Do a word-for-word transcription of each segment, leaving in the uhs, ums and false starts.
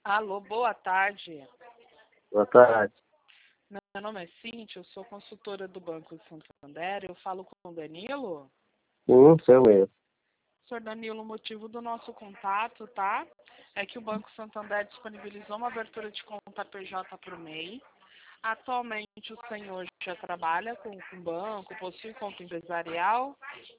Alô, boa tarde. Boa tarde. Meu nome é Cíntia, eu sou consultora do Banco Santander. Eu falo com o Danilo. Sim, seu mesmo. Senhor Danilo, o motivo do nosso contato, tá? É que o Banco Santander disponibilizou uma abertura de conta P J para o M E I. Atualmente o senhor já trabalha com o banco, possui conta empresarial?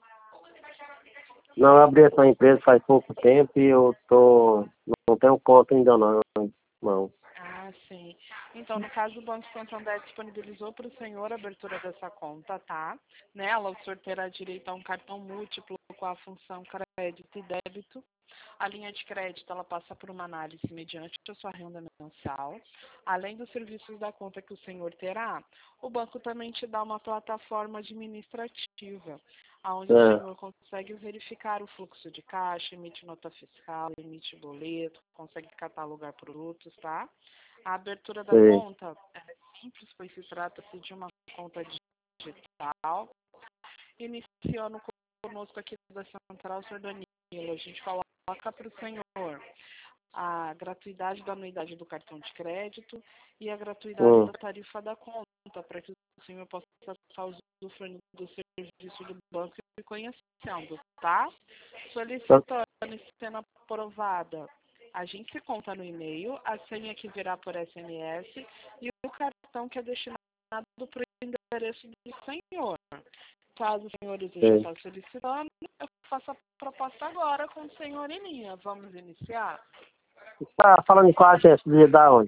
Não, eu abri essa empresa faz pouco tempo e eu tô, não tenho conta ainda não, não. Ah, sim. Então, no caso, o Banco Santander disponibilizou para o senhor a abertura dessa conta, tá? Nela, o senhor terá direito a um cartão múltiplo com a função crédito e débito. A linha de crédito, ela passa por uma análise mediante a sua renda mensal. Além dos serviços da conta que o senhor terá, o banco também te dá uma plataforma administrativa, onde o É, senhor consegue verificar o fluxo de caixa, emite nota fiscal, emite boleto, consegue catalogar produtos, tá? A abertura da sei. conta é simples, pois se trata-se de uma conta digital. Iniciando conosco aqui da Central, senhor Danilo, a gente coloca para o senhor a gratuidade da anuidade do cartão de crédito e a gratuidade Hum, da tarifa da conta, para que o senhor possa estar usufruindo do serviço do banco e conhecendo, tá? tá, Solicitando e sendo aprovada, a gente se conta no e-mail, a senha que virá por S M S e o cartão que é destinado para o endereço do senhor. Caso o senhor esteja sei. estar solicitando, eu faço a proposta agora com o senhor em linha. Vamos iniciar? Tá falando em qual agência de da onde?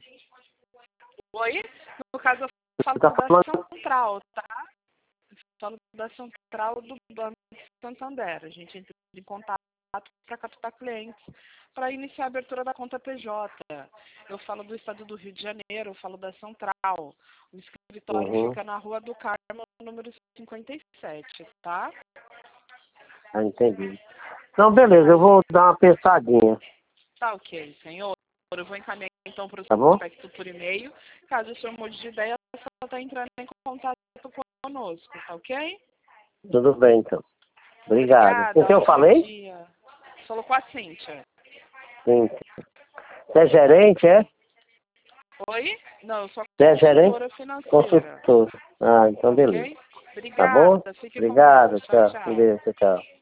Oi? No caso, eu Você falo tá da falando, Central, tá? Eu falo da Central do Banco Santander. A gente entra em contato para captar clientes, para iniciar a abertura da conta P J. Eu falo do estado do Rio de Janeiro, eu falo da Central. O escritório uhum, fica na Rua do Carmo, número cinquenta e sete, tá? ah, entendi. Não, beleza, eu vou dar uma pensadinha, Tá ok, senhor. Eu vou encaminhar então para o tá bom? prospecto por e-mail. Caso o senhor mude de ideia, é só estar entrando em contato conosco, tá ok? Tudo bem, então. Obrigado. Com Obrigada, quem eu ótimo falei? dia. Falou com a Cíntia. Sim. Você é gerente, é? Oi? Não, eu sou a Você é gerente? consultora financeira. Consultor. Ah, então beleza. Ok? Tá bom? Obrigada, fique com Deus. Obrigado, Tchau, tchau. Com tchau. Deus, tchau.